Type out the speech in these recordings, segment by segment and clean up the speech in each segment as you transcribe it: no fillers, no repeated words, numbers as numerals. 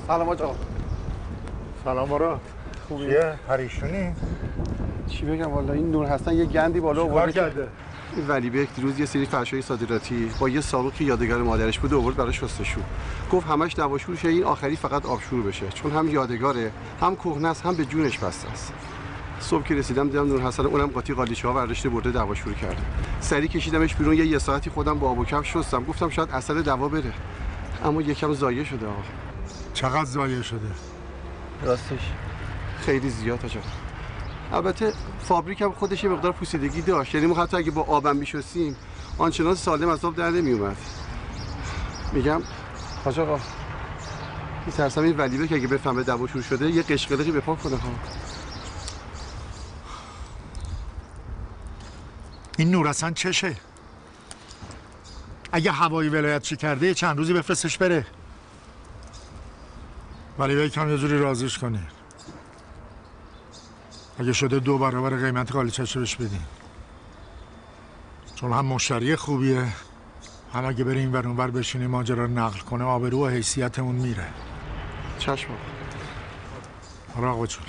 سلام آقا. سلام مراد. خوبیه؟ پریشونی؟ چی بگم والا این نور حسن یه گندی بالا آورد کرده. این ولی بک دیروز یه سری فرشای صادراتی با یه ساقی که یادگار مادرش بود آورد برای شستشو. گفت همش دواشور شه، این آخری فقط آبشور بشه، چون هم یادگاره، هم کهنه است، هم به جونش بسته است. صبح که رسیدم دیدم نور حسن اونم قاطی قالیچه‌ها برداشته برده دواشور کرده. سری کشیدمش بیرون، یه ساعتی خودم با آب و کف شستم، گفتم شاید اثر دوا بره. اما یکم ضایع شده آقا. چقدر ضایع شده؟ راستش خیلی زیاد آقا. البته فابریک هم خودش یه مقدار پوسیدگی داشت، یعنی ما حتی اگه با آبم میشستیم آنچنان سالم از آب در نمیومد. میگم حاج آقا میترسم این ولیبه که اگه بفهمه دواشور شده یه قشقلقی به پا کنه ها. این نور حسن چشه؟ اگه هوایی ولایت چی کرده چند روزی بفرستش بره. ولی یکم یه جوری راضیش کنی. اگه شده 2 برابر قیمت قالیچه‌ش بهش بدین. چون هم مشتری خوبیه، هم اگه بره این ور اون ور بشینی ماجرا رو نقل کنه آبرو و حیثیتمون میره. چشم آقا جون.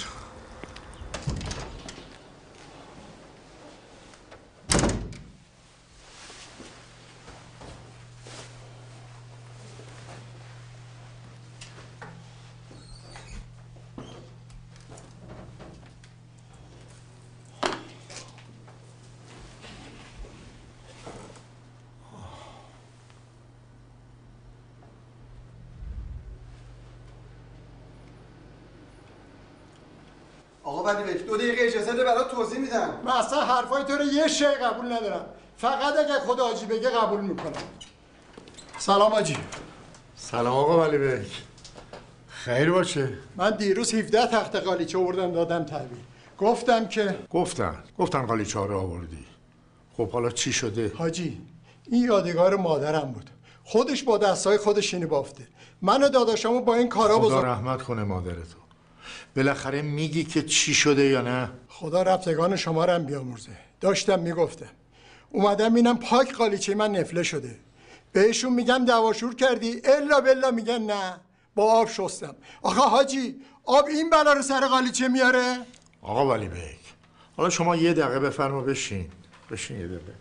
آقا ولی بک 2 دقیقه اجازه بده برات توضیح میدم. من اصلا حرفای تو رو یه شی قبول ندارم، فقط اگه خدا حاجی بگه قبول میکنم. سلام حاجی. سلام آقا ولی بک. خیر باشه. من دیروز 17 تخت قالیچه آوردم دادم تحویل. گفتم که گفتن قالیچه‌ها رو آوردی. خب حالا چی شده؟ حاجی این یادگار مادرم بود، خودش با دستای خودش اینو بافته. من و داداشمو با این کارا خدا رحمت کنه مادرتو. بالاخره میگی که چی شده یا نه؟ خدا رفتگان شما رو هم بیامرزه. داشتم میگفتم اومدم اینم پاک قالیچه من نفله شده، بهشون میگم دواشور کردی، الا بلا میگن نه با آب شستم. آخه حاجی آب این بلا رو سر قالیچه میاره؟ آقا ولی بک حالا شما یه دقیقه بفرما بشین یه دقیقه.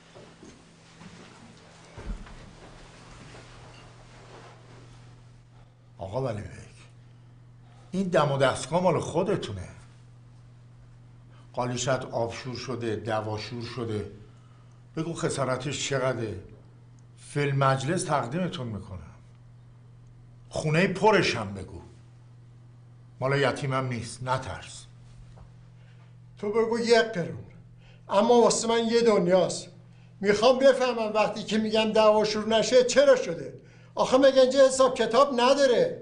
آقا ولی بک این دم و دستگاه مال خودتونه. قالیچت آبشور شده، دواشور شده، بگو خسارتش چقدره، فی مجلس تقدیمتون میکنم. خونه پرش هم بگو، مال یتیمم نیست، نترس. تو بگو 1 قرون، اما واسه من یه دنیاست. میخوام بفهمم وقتی که میگم دعواشور نشه چرا شده. آخه مگه اینجا حساب کتاب نداره؟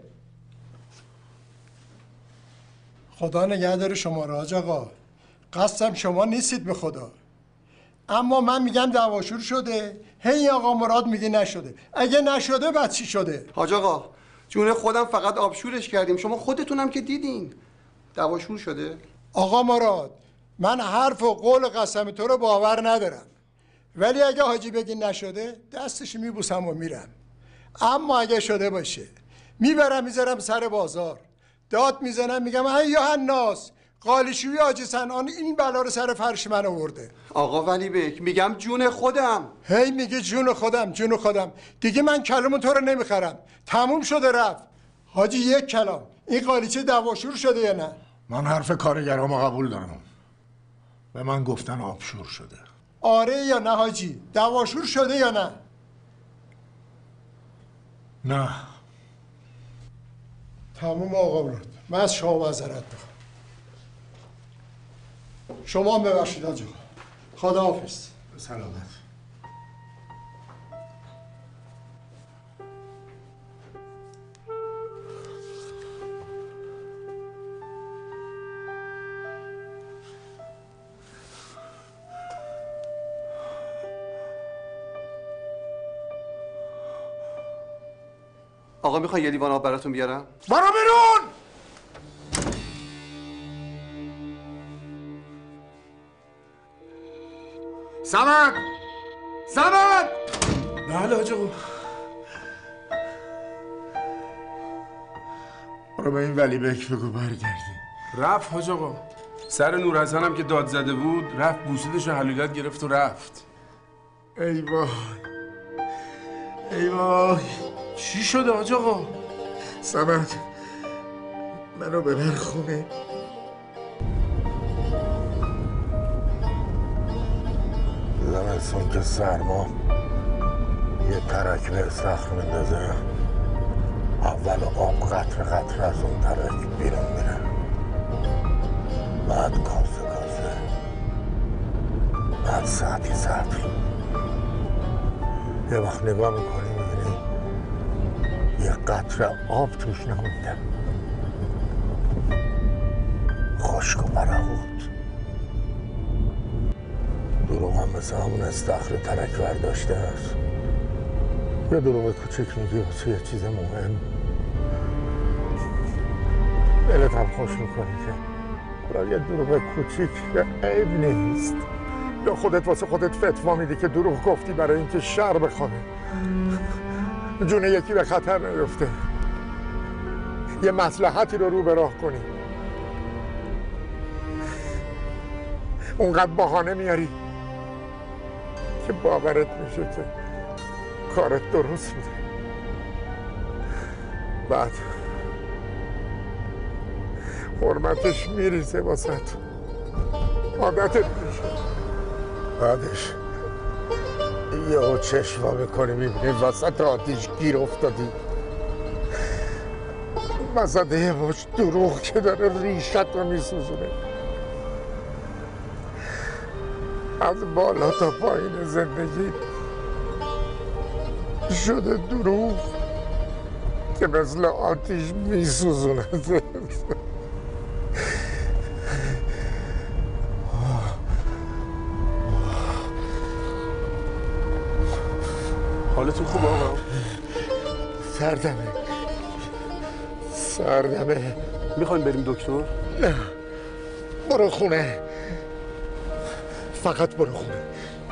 خدا نگه داره شما را حاج آقا، قصدم شما نیستید به خدا. اما من میگم دعواشور شده، هی آقا مراد میگه نشده. اگه نشده بعد چی شده؟ حاج آقا جون خودم فقط آبشورش کردیم، شما خودتونم که دیدین دعواشور شده. آقا مراد من حرف و قول قسم تو رو باور ندارم، ولی اگه حاجی بگی نشده دستش میبوسم و میرم. اما اگه شده باشه میبرم میذارم سر بازار، داد میزنم میگم ایها الناس قالیشوی حاجی سنان این بلا رو سر فرش من آورده. آقا ولی بک میگم جون خودم. هی میگه جون خودم دیگه من کلام تو رو نمیخرم، تموم شده رفت. حاجی 1 کلام، این قالیچه دعواشور شده یا نه؟ من حرف کارگرامو قبول دارم، به من گفتن آبشور شده. آره یا نه حاجی؟ دعواشور شده یا نه؟ نه. تموم آقا مراد، من از شما معذرت میخوام. شما هم ببخشید حاج آقا. خداحافظ. سلامت. آقا میخوای یه لیوان آب براتون بیارم؟ برو بیرون! سمد! بله حاج آقا. برو به این ولی بک بگو برگردی. رفت حاج آقا. سر نورحسن هم که داد زده بود رفت بوسیدش و حلیلت گرفت و رفت. ای وای ای وای. چی شده حاج آقا؟ صمد منو ببر خونه. زمستون که سرما یه ترک به استخر میندازه، اول آب قطره قطره از اون ترک بیرون میره، بعد کاسه کاسه، بعد ساعتی ساعتی. یه وقت نگاه میکنی میبینی یه قطره آب توش نمونده، خشک و برهوت. دروغ هم مثل همون استخر ترک برداشته است. یه دروغ کوچک میگی واسه یه چیز مهم، دلت هم خوش میکنی که برای یه دروغ کوچیک عیب نیست. یا خودت واسه خودت فتوا میدی که دروغ گفتی برای اینکه شر بخوره، جون یکی به خطر نیفته، یه مصلحتی رو به راه کنی. اونقدر بهانه میاری که باورت میشه که کارت درست بوده، بعد حرمتش میریزه واسه عادتت میشه. بعدش یهو چشم وا میکنی میبینی وسط آتیش گیر افتادی، وسط یه مچ دروغ که داره ریشت رو میسوزونه. از بالا تا پایین زندگی شده دروغ که مثل آتیش میسوزونه. حالتون خوبه آقا؟ سردمه. میخوایم بریم دکتر؟ نه برو خونه، فقط برو خونه.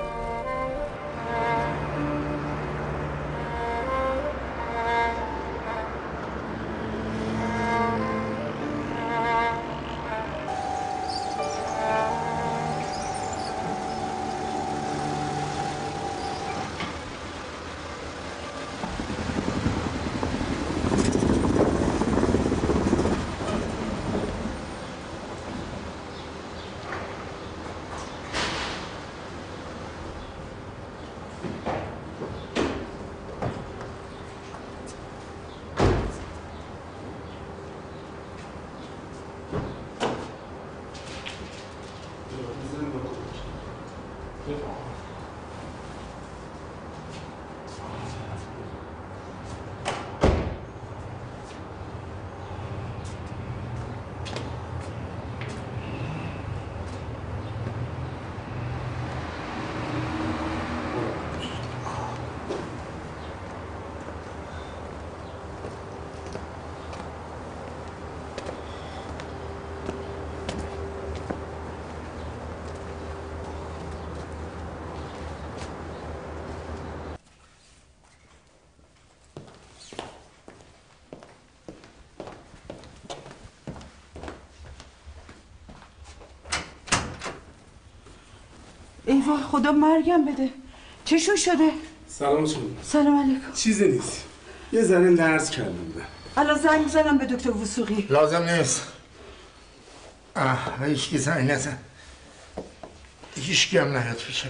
ای وای خدا مرگم بده. چشون شده؟ سلام شد. سلام علیکم. چیزی نیست، یه ذره لرز کردم. الان زنگ زدم به دکتر وثوقی. لازم نیست. هیچکی زنگ نزن، هیچکی هم نیاد پیش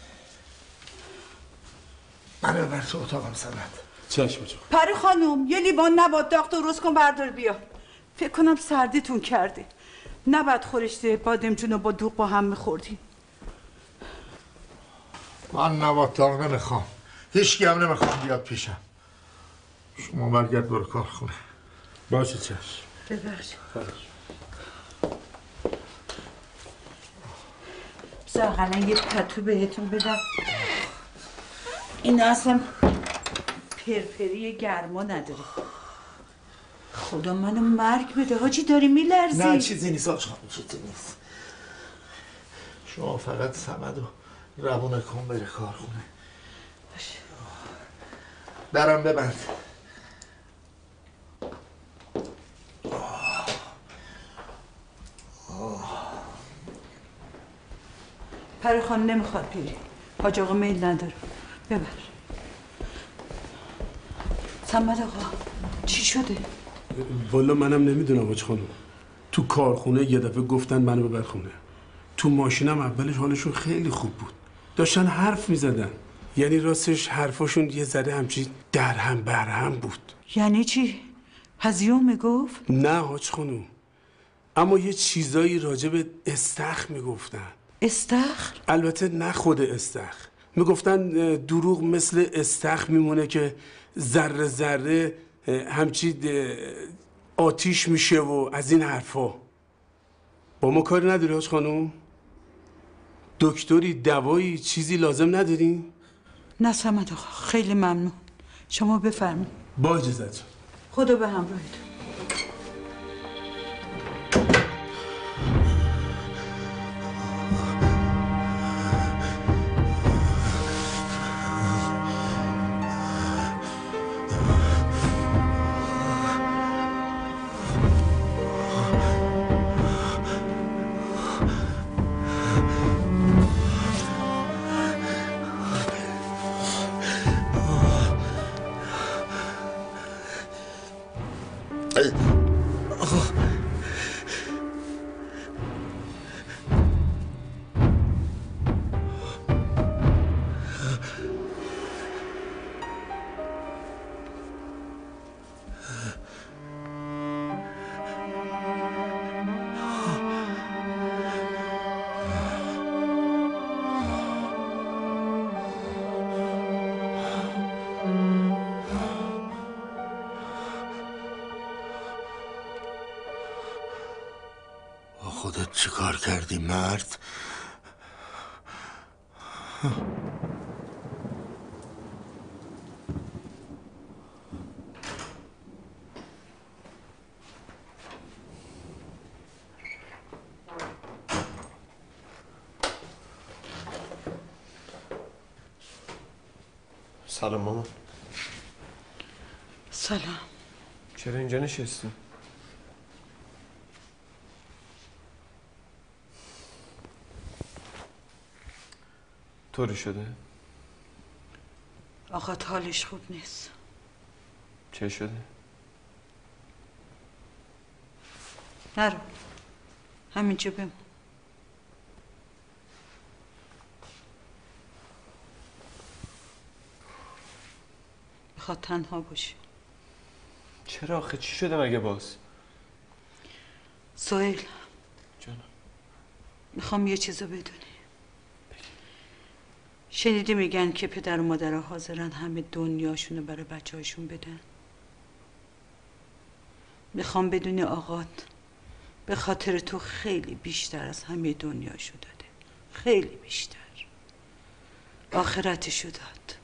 من ببر تو اتاقم. صمد چشم جو. پری خانوم یه لیوان نبات داغ درست کن بردار بیا. فکر کنم سردیتون کرده. نبات خورشته بادمجون رو با دوغ با هم میخوردیم. من نبات داغ نمیخوام، هیچکی هم نمیخوام بیاد پیشم. شما برگرد برو کارخونه. باشه چشم. ببخشید. بذار اقلا یه پتو بهتون بدم. این اصلا پرپری گرما نداره. خدا منو مرگ بده. حاجی داری میلرزی. نه چیزی نیست آقا، چیزی نیست. شما فقط صمد و روونه کن بره کارخونه. باشه. درم ببند. پری خانم نمیخواد بیری. حاج آقا میل نداره. ببر. صمد آقا چی شده؟ والا منم نمیدونم حاج خانم. تو کارخونه یه دفعه گفتن منو ببر خونه. تو ماشینم اولش حالشون خیلی خوب بود. داشتن حرف میزدن. یعنی راستش حرفاشون یه ذره همچین درهم برهم بود. یعنی چی؟ هزیون میگفت؟ نه حاج خانم. اما یه چیزایی راجع به استخر میگفتن. استخر؟ البته نه خود استخر. میگفتن دروغ مثل استخر میمونه که ذره ذره همچی آتیش میشه و از این حرفا. با ما کاری نداری حاج خانم؟ دکتری، دوایی، چیزی لازم نداری؟ نه صمد آقا خیلی ممنون. شما بفرمایید. با اجازت. خدا به همراهتون. خودت چی کار کردی مرد؟ سلام ماما. سلام. چرا اینجا نشستی؟ طوری شده؟ آقا حالش خوب نیست. چه شده؟ نرو. همینجا بمون. میخواد تنها باشی. چرا آخه چی شده مگه باز؟ سهیل جانم. میخوام یه چیزو بدونی. شنیدی میگن که پدر و مادرها حاضرن همه دنیاشونو برای بچه هاشون بدن؟ میخوام بدونی آقات به خاطر تو خیلی بیشتر از همه دنیاشو داده. خیلی بیشتر. آخرتشو داد.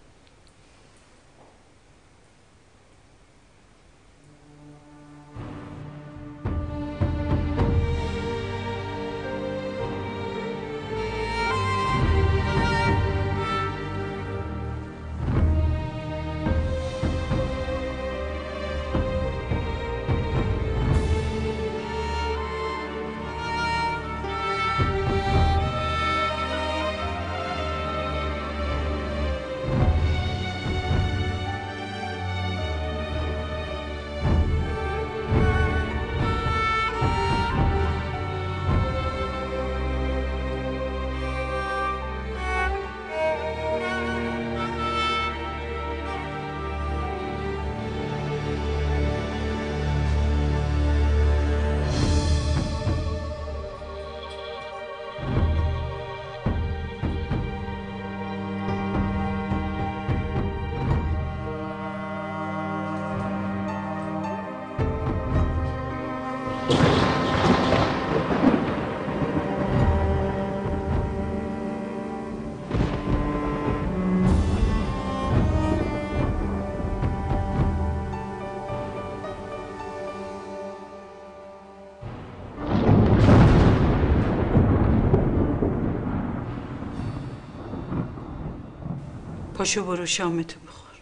پاشو برو شامتو بخور.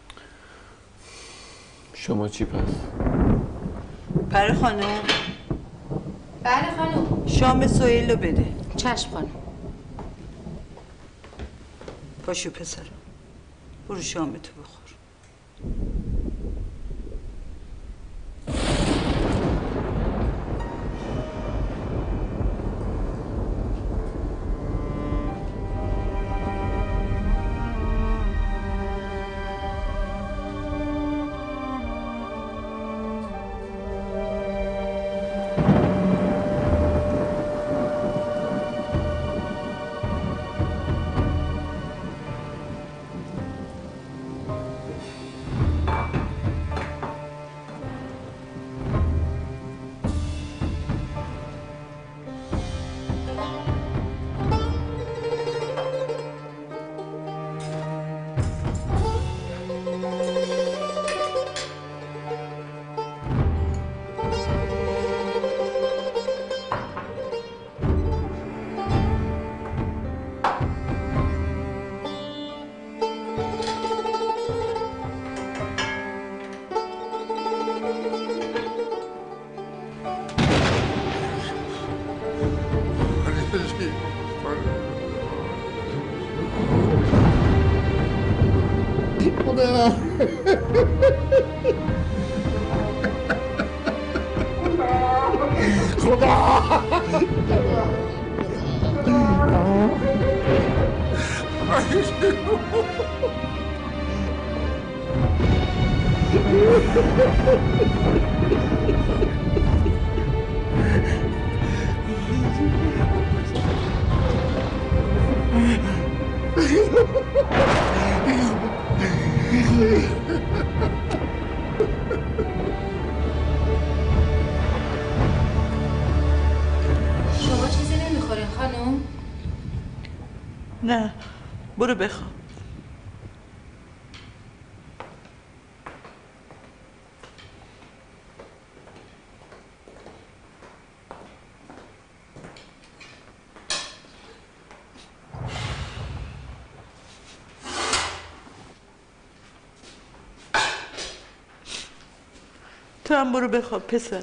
شما چی پس؟ پری خانم. بله خانم. شام سهیل رو بده. چشم خانم. پاشو پسرم، برو شامتو بخور. شما چیزی نمیخورین خانم؟ نه، برو بخواب. تو هم برو بخواب پسر.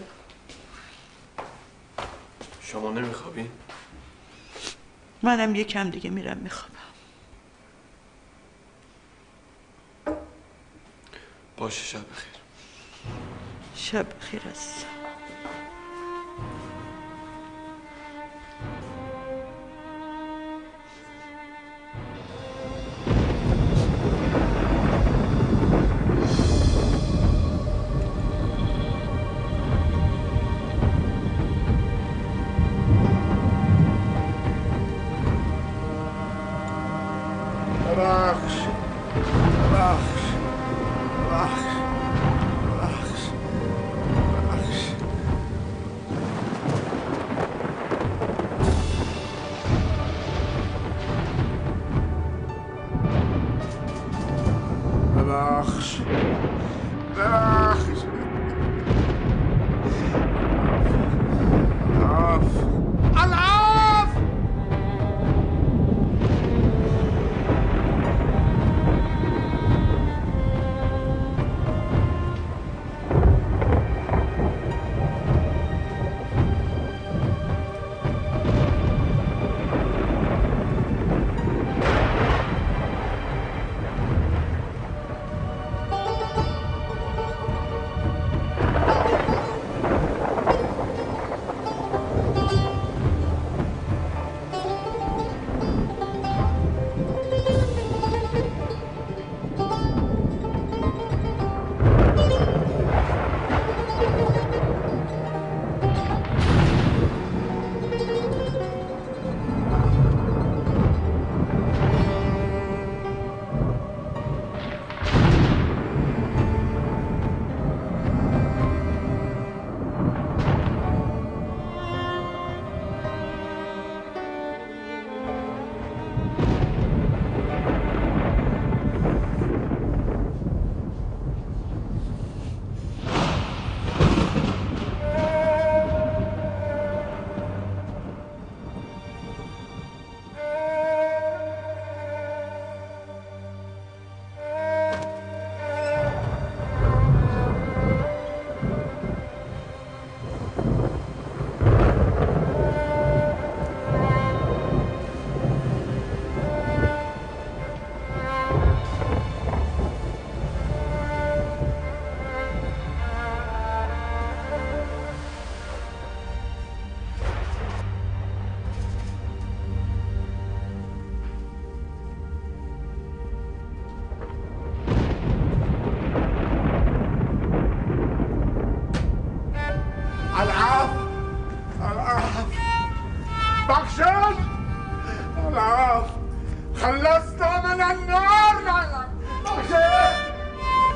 شما نمیخوابین؟ منم یکم دیگه میرم میخوابم. باشه، شب بخیر. شب بخیر عزیزم.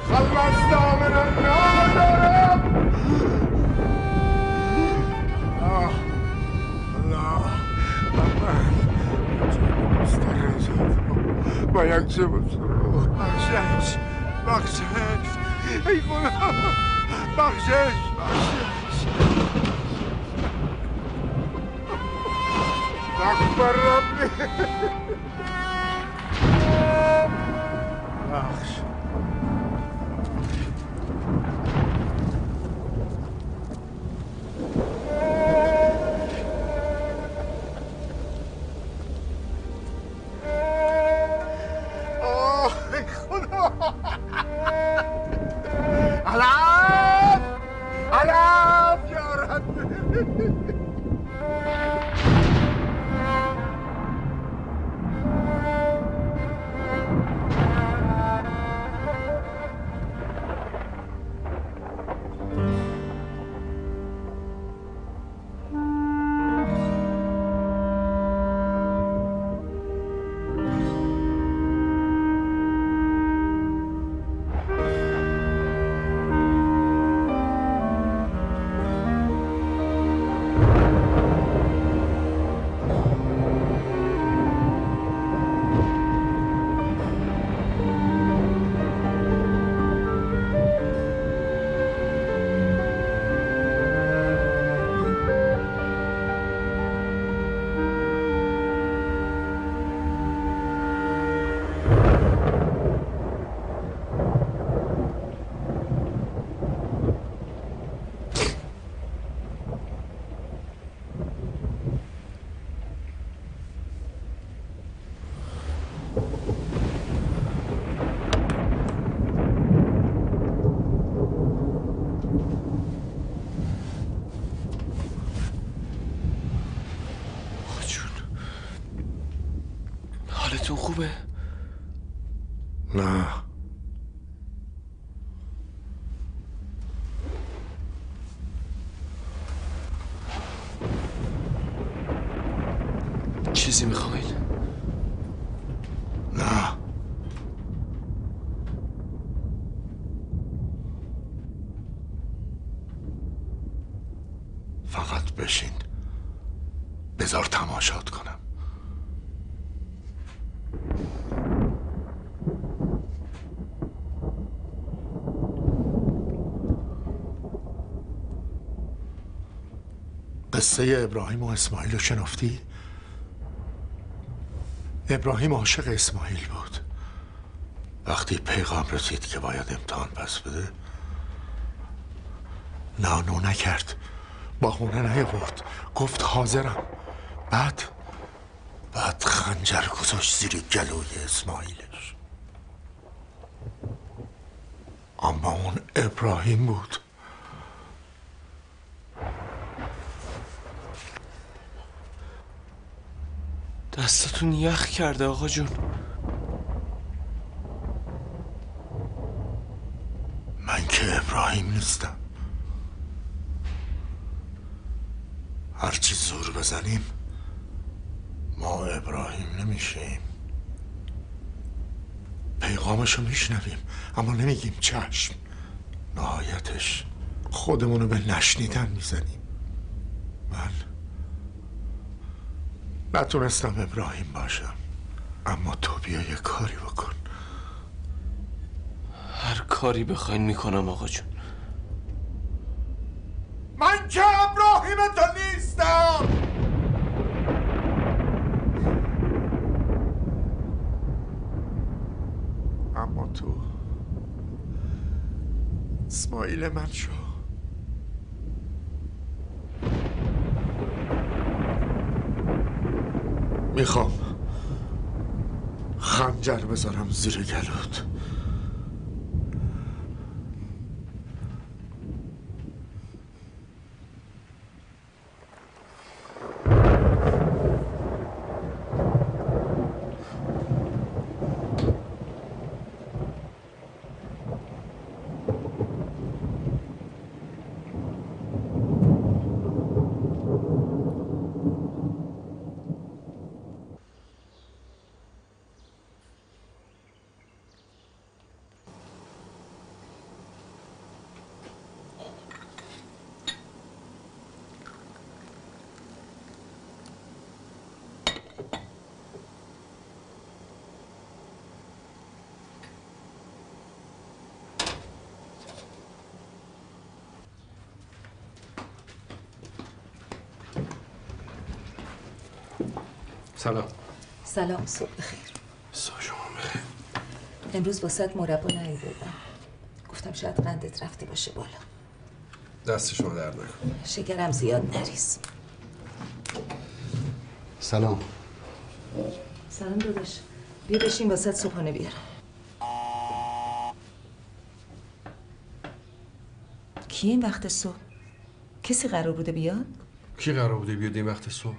خلص من النار يا رب. الله من مسترد با یک چه بخشش ای خدا بخشش اکبر ربی بخش علام يا رب. حالتون خوبه؟ نه چیزی میخواین؟ نه فقط بشین بذار تماشات کنم. قصه ابراهیم و اسماعیل رو شنفتی؟ ابراهیم عاشق اسماعیل بود. وقتی پیغام رسید که باید امتحان پس بده نانو نکرد، بهونه نیاورد، گفت حاضرم. بعد خنجر گذاشت زیر گلوی اسماعیلش. اما اون ابراهیم بود. دستتون یخ کرده آقا جون. من که ابراهیم نیستم. هرچی زور بزنیم ما ابراهیم نمیشیم. پیغامشو میشنویم اما نمیگیم چشم. نهایتش خودمونو به نشنیدن میزنیم. من نتونستم ابراهیم باشم، اما تو بیا یه کاری بکن. هر کاری بخواین میکنم آقا جون. من که ابراهیم تو نیستم. اما تو اسماعیل من شو. میخوام خنجر بذارم زیر گلوت. سلام. سلام، صبح بخیر. صبح شما بخیر. امروز واسه مربا نیاوردم. گفتم شاید قندت رفته باشه بالا. دست شما درد نکنه. شکرم زیاد نریز. سلام. سلام داداش. بیا بشین واسه صبحانه بیارم. کی این وقت صبح؟ کسی قرار بوده بیاد؟ کی قرار بوده بیاد این وقت صبح؟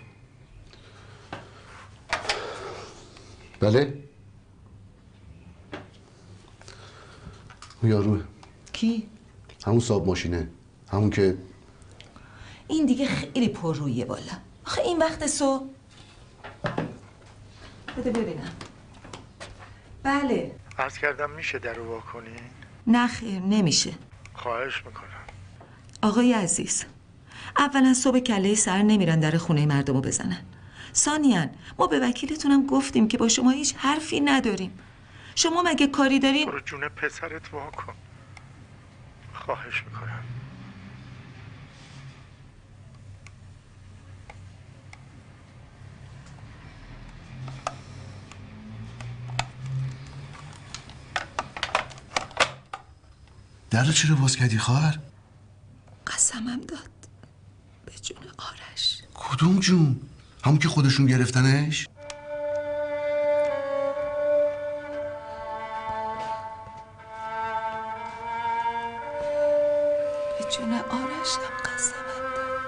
بله؟ اون یاروه. کی؟ همون صاحب ماشینه. همون که این دیگه خیلی پر رویه بالا. آخه این وقت صبح؟ بده ببینم. بله. عرض کردم میشه در رو وا کنین؟ نه خیر نمیشه. خواهش میکنم. آقای عزیز، اولا صبح کله سر نمیرن در خونه مردمو بزنن. ثانیاً ما به وکیلتونم گفتیم که با شما هیچ حرفی نداریم. شما مگه کاری دارین؟ برو جون پسرت وا کن. خواهش میکنم. درو چرا باز کردی خواهر؟ قسمم داد به جون آرش. کدوم جون؟ همون که خودشون گرفتنش؟ به جون آرشم قسمم داد.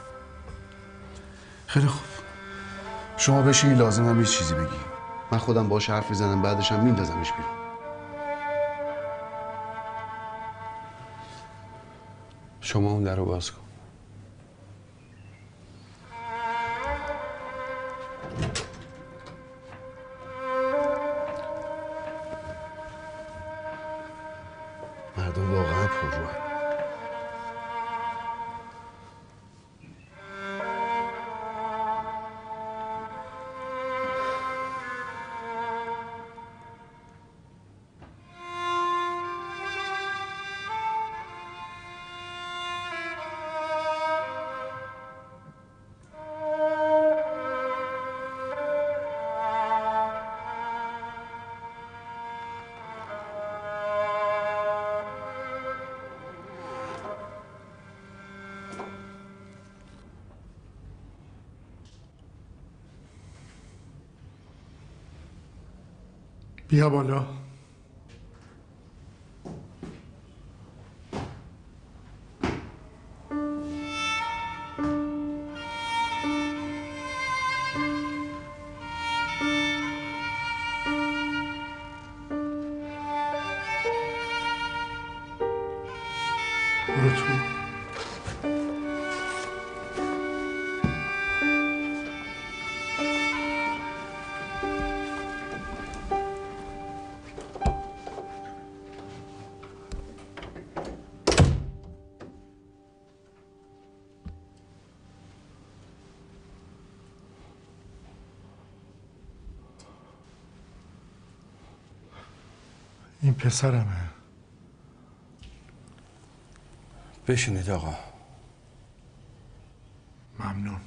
خیلی خوب. شما بشین، لازم هم یه چیزی بگی. من خودم باهاش حرف میزنم، بعدش هم میندازمش بیرون. شما اون در رو باز کن. مردم واقعا پرروان. بیا بالا. برو تو. این پسرمه. بشینید آقا. ممنون.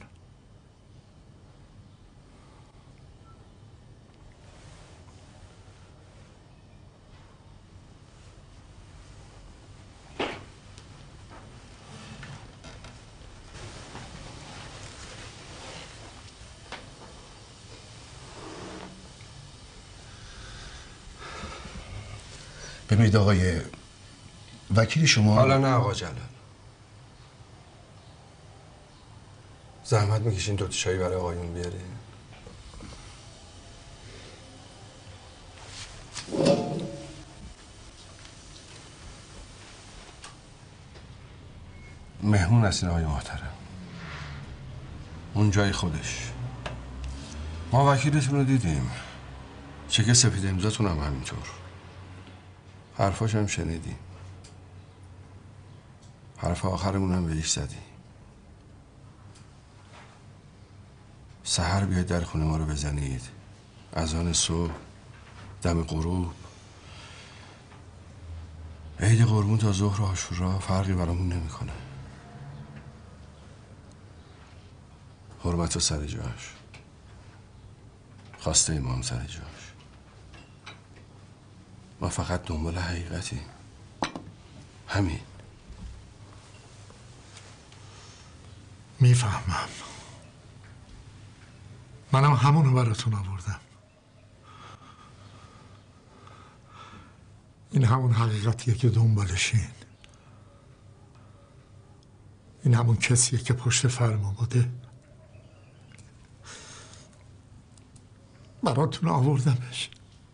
ببینید آقای وکیل شما. حالا نه آقا جلال. زحمت میکشین دوتا چایی برای آقایون بیاری؟ مهمون هستین آقای محترم. اون جای خودش. ما وکیلتون رو دیدیم. چک سفید امضاتون هم همینطور. حرفاش هم شنیدیم. حرف آخرمون هم بهش زدی. سحر بیاید در خونه ما رو بزنید. اذان صبح، دم غروب، عید قربون تا ظهر و عاشورا فرقی برامون نمیکنه. حرمت و سر جاش. خواسته امام سر جاش. ما فقط دنبال حقیقتیم. همین. میفهمم. منم همونو براتون آوردم. این همون حقیقتیه که دنبالشین. این همون کسیه که پشت فرما بوده. براتون آوردمش.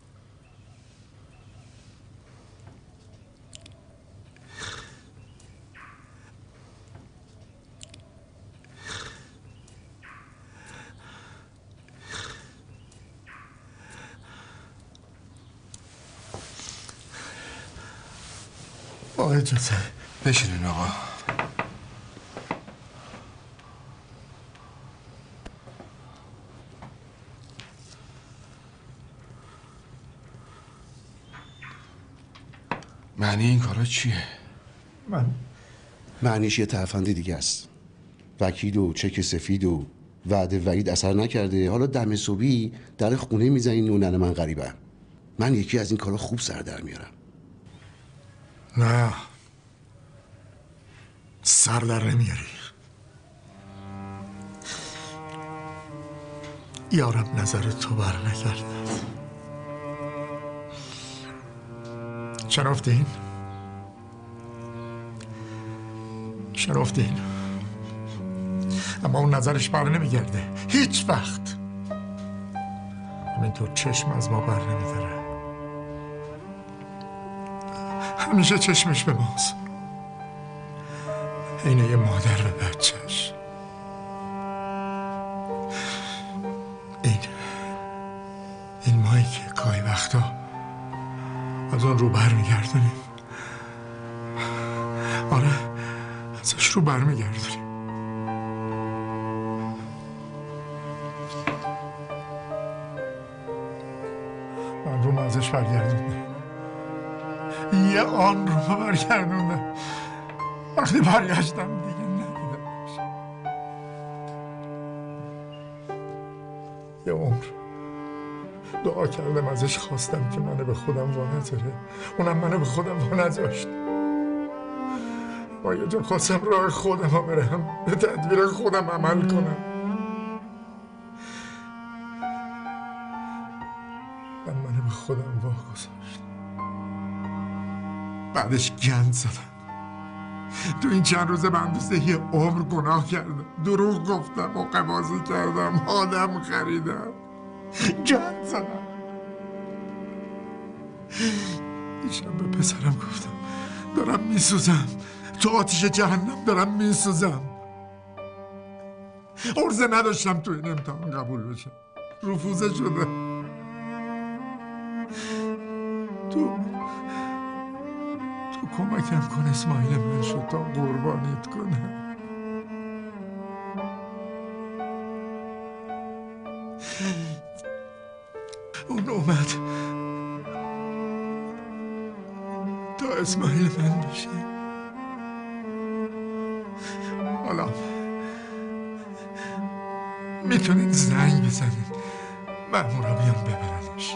با اجازه. بشینین آقا. معنی این کارا چیه؟ معنیش یه ترفند دیگه است. وکیل و چک سفید و وعده وعید اثر نکرده. حالا دم صبحی در خونه میزنین و ننه من غریبم. من یکی از این کارا خوب سر در میارم. نه، سر در نمیاری. یارب نظر تو بر نکرده. شنفتین؟ شنفتین؟ اما اون نظرش بر نمیگرده هیچ وقت. همینطور چشم از ما بر نمیداره. همیشه چشمش به ماست، اینه یه مادر به بچهش. این مایی که گاهی وقتا از اون رو بر میگردونیم. آره، ازش رو بر میگردونیم. من رو ازش برگردونم. یه آن رو برگردونم. وقتی برگشتم دیگه ندیدمش. یه عمر دعا کردم ازش، خواستم که منو به خودم وانذاره. اونم منو به خودم وانذاشت. با یه جا خواستم راه خودم رو برم، به تدبیر خودم عمل کنم. منو به خودم واگذاشت. بعدش گند زدم. تو این چند روزه به اندازه یه عمر گناه کردم. دروغ گفتم، حقه‌بازی کردم، آدم خریدم، گند زدم. دیشب به پسرم گفتم دارم میسوزم، تو آتیش جهنم دارم میسوزم. عرضه نداشتم تو این امتحان قبول بشم، رفوزه شده. تو کمکم کن اسماعیل من شد تا قربانیت کنم. اون اومد تا اسماعیل من بشه. حالا میتونین زنگ بزنین مأمورا بیان ببرنش،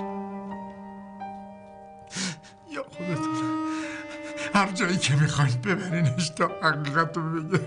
یا خودتون هر جایی که میخواید ببرینش تا حقیقت رو بگه.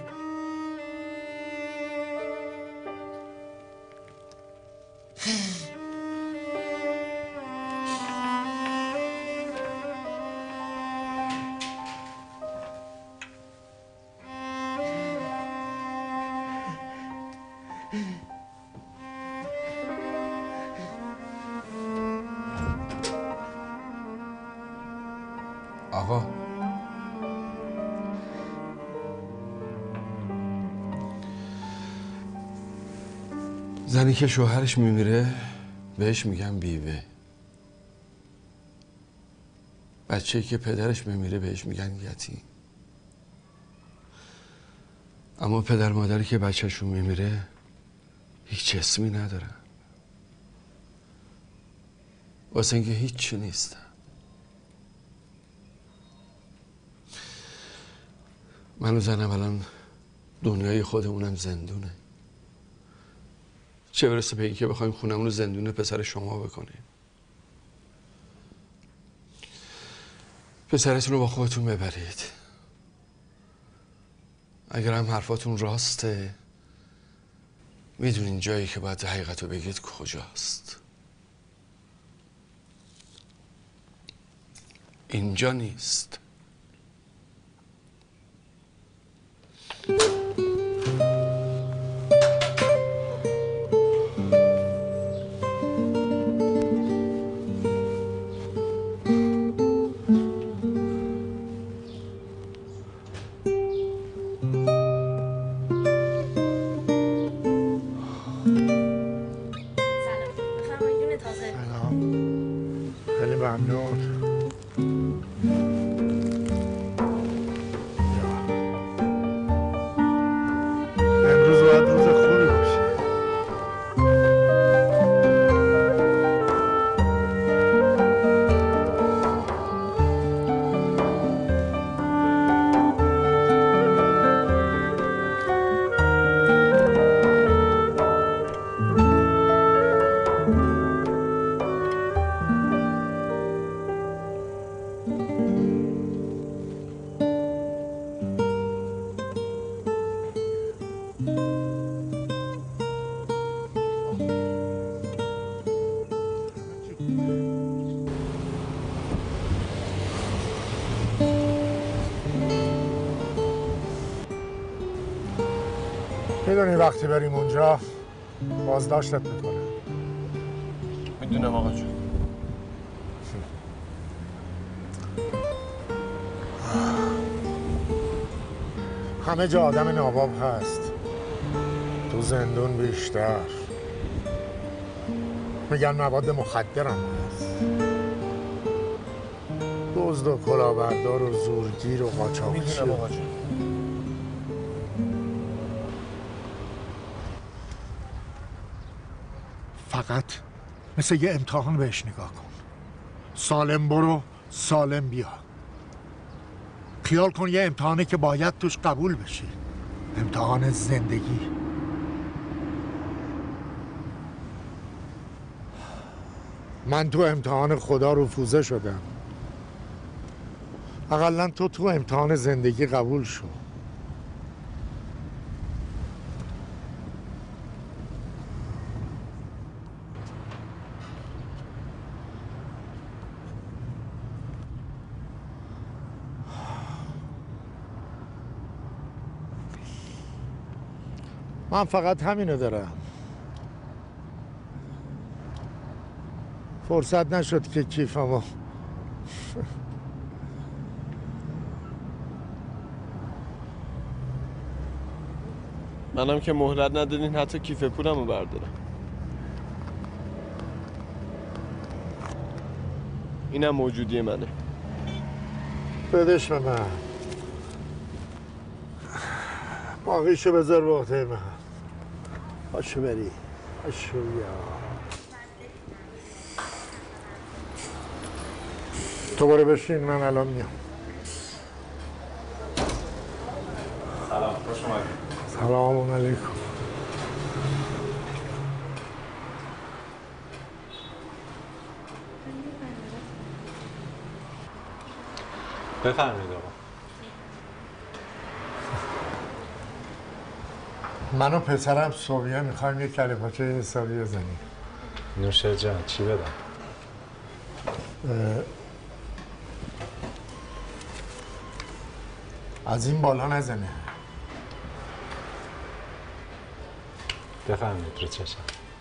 آقا زنی که شوهرش میمیره بهش میگن بیوه. بچه‌ای که پدرش میمیره بهش میگن یتیم. اما پدر مادری که بچه‌شون میمیره هیچ اسمی ندارن، واسه اینکه هیچی نیستن. من و زنم الان دنیای خودمونم زندونه. چه برسه به اینکه که بخوایم خونمون رو زندون پسر شما بکنیم. پسرتون رو با خودتون ببرید. اگر هم حرفاتون راسته میدونین جایی که باید حقیقت رو بگید کجاست. اینجا نیست. خیلی ممنون. امروز باید روز خوبی باشه. میدونی وقتی بریم اونجا بازداشتت میکنه. میدونم آقا جون. همه جا آدم ناباب هست، تو زندون بیشتر. میگن مواد مخدر هم هست، دزد و کلاهبردار و زورگیر و قاچاقچی. میدونم آقا جون. فقط مثل یه امتحان بهش نگاه کن. سالم برو سالم بیا. خیال کن یه امتحانه که باید توش قبول بشی. امتحان زندگی. من تو امتحان خدا رفوزه شدم. اقلن تو امتحان زندگی قبول شو. من فقط همینو دارم. فرصت نشد که کیفمو منم که مهلت ندادین حتی کیف پولمو بردارم. اینم موجودی منه. بدش به من. باقیشو بذار به عهده من. پاشو بری. پاشو بیا. تو برو بشین، من الان میام. سلام، خوش اومدید. سلام علیکم. بفرمایید آقا. من و پسرم صبحیه میخوایم یه کله پاچه حسابی بزنیم. نوشه جان، چی بدم؟ از این بالا نزنه. بفرمایید رو چشم.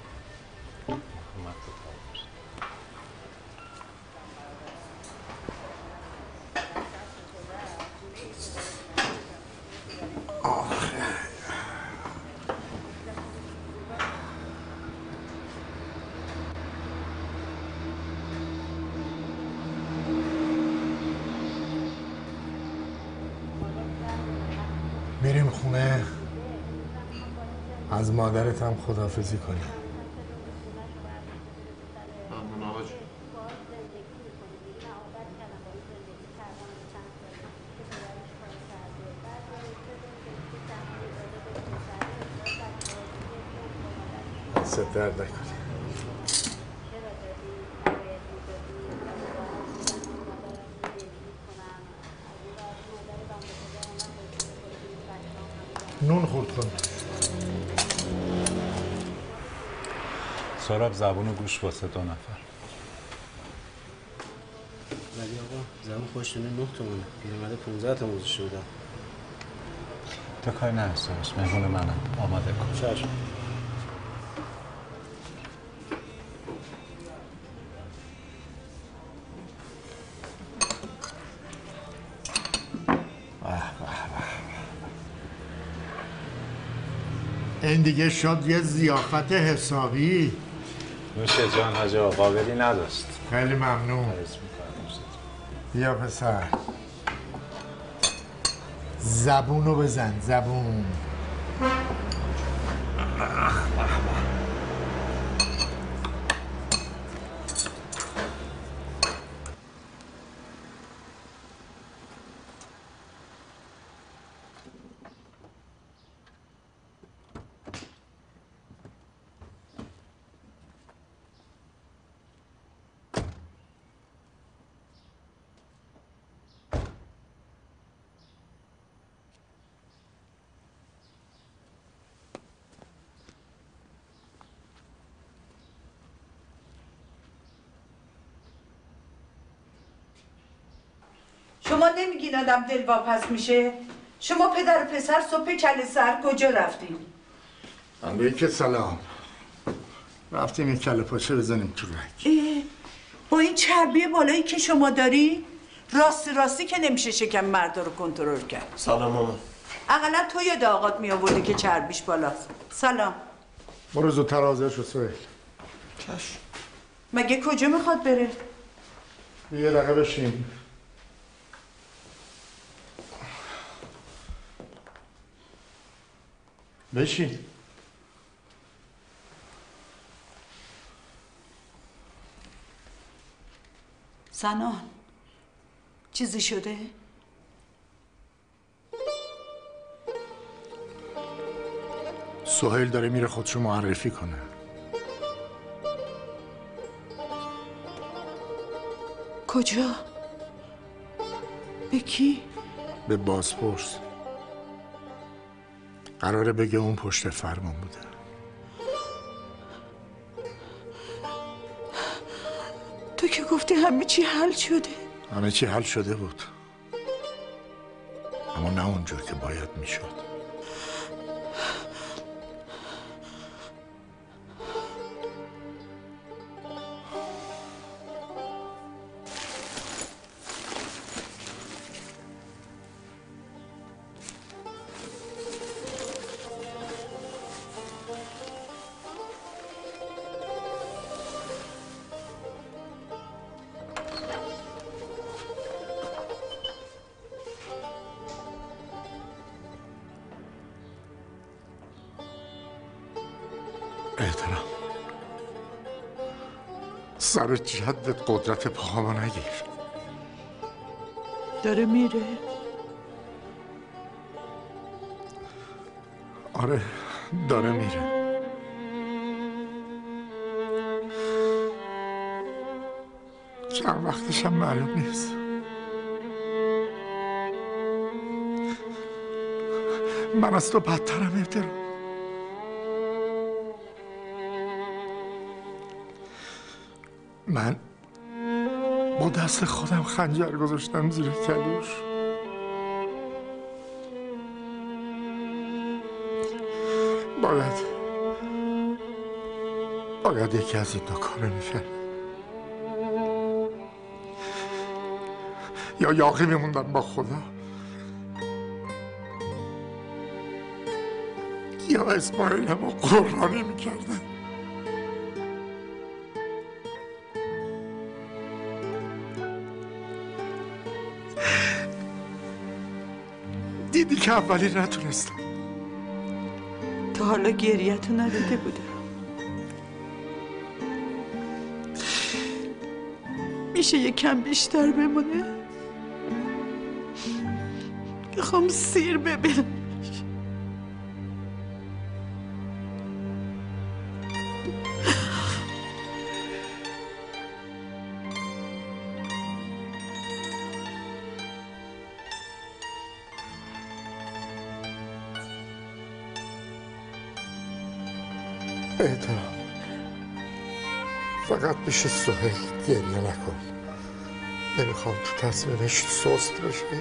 میریم خونه، از مادرت هم خداحافظی کنیم. ممنون آقا جون. دست درد نکنه. نون خورد کن. سراب زبون و گوش واسه 2 نفر. ولی آقا زبون خوشتونه 9 تومنه. پیرمرده 15 تا موزه شده. تو کاری نرسته باش. مهمون منم. آماده کن. چشم. این دیگه شد یه ضیافت حسابی. نوش جان حاج آقا، قابلی نداشت. خیلی ممنون. بیا پسر، زبونو بزن. زبون. شما نمیگین آدم دلواپس میشه؟ شما پدر و پسر صبح کله سحر کجا رفتین؟ علیک سلام. رفتیم این کله پاچه بزنیم تو رگ. با این چربی بالایی که شما داری راستی که نمیشه شکم مردا رو کنترل کرد. سلام مامان. اقلا تو یاد آقات میآوردی که چربیش بالاست. سلام. برو زودتر حاضر شو سهیل. چشم. مگه کجا میخواد بره؟ یه دقیقه بشین. بشین. سنان چیزی شده؟ سهیل داره میره خودشو معرفی کنه. کجا؟ به کی؟ به بازپرس. قراره بگه اون پشت فرمان بوده. تو که گفتی همه چی حل شده. همه چی حل شده بود، اما نه اونجور که باید میشد. احترام. سر جدت قدرت پاهامو نگیر. داره میره؟ آره داره میره. چند وقتشم معلوم نیست. من از تو بدترم احترام. من با دست خودم خنجر گذاشتم زیر کلوش. باید یکی از این دو کاره میکرد. یا یاقی میموندم با خدا، یا اسماعیلم رو قربانی میکردم. دیدی که اولی نتونستم. تا حالا گریه‌تو ندیده بودم. میشه یه کم بیشتر بمونه؟ میخوام سیر ببینم. احترام فقط پیش سهیل گریه نکن. نمیخوام تو تصمیمش سست بشه.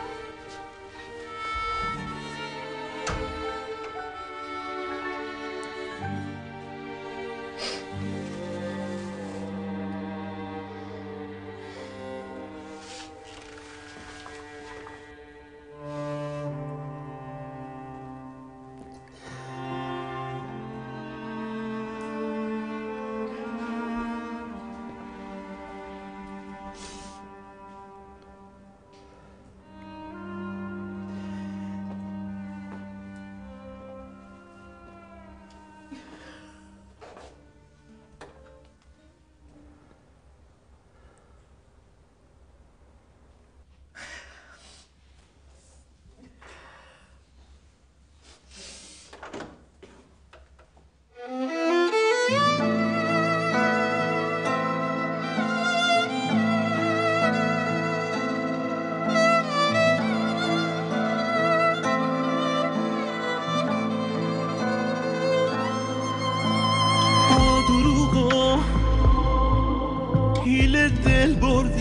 دل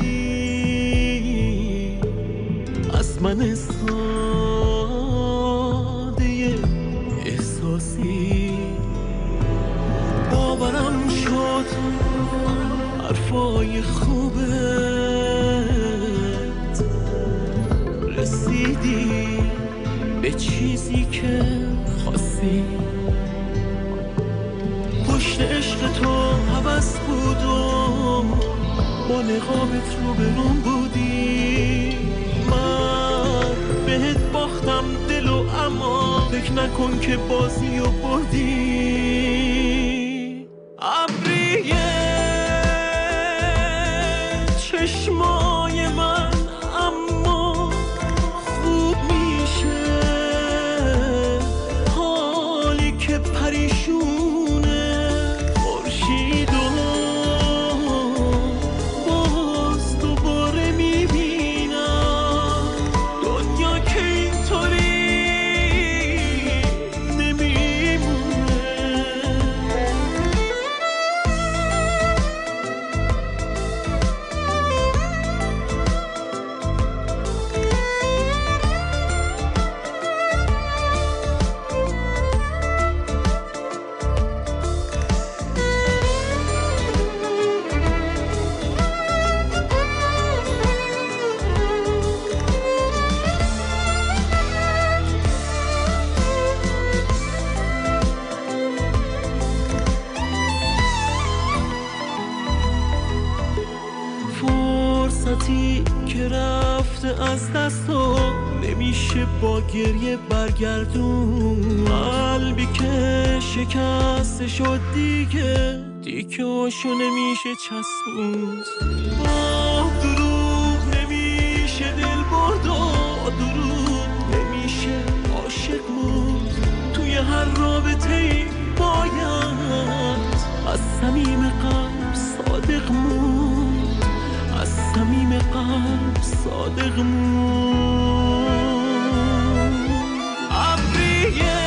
بردی از من ساده احساسی، باورم شد حرفای خوبت، رسیدی به چیزی که خواستی. پشت عشق تو هوس بود و با نقابت رو برون بودی. من بهت باختم دلو، اما فکر نکن که بازی رو بردی. ابریه چشمای من اما خوب میشه حالی که پریشونه خورشید و باز دوباره میبینم دنیا که اینطوری نمیمونه. فرصتی که رفته از دست و نمیشه با گریه برگردون. قلبی که شکسته شد دیگه دیکه‌هاشو نمیشه چسبوند. با دروغ نمیشه دل برد و دروغ نمیشه عاشق موند. توی هر رابطه‌ای باید از صمیم قلب صادق موند، از صمیم قلب صادق موند. ابریه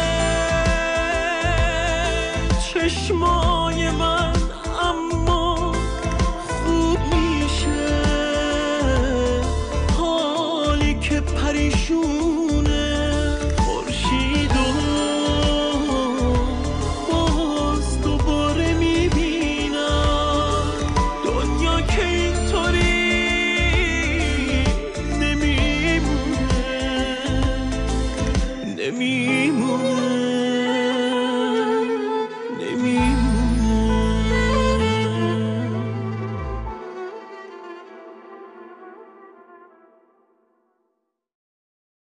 چشمای من اما خوب میشه حالی که پریشون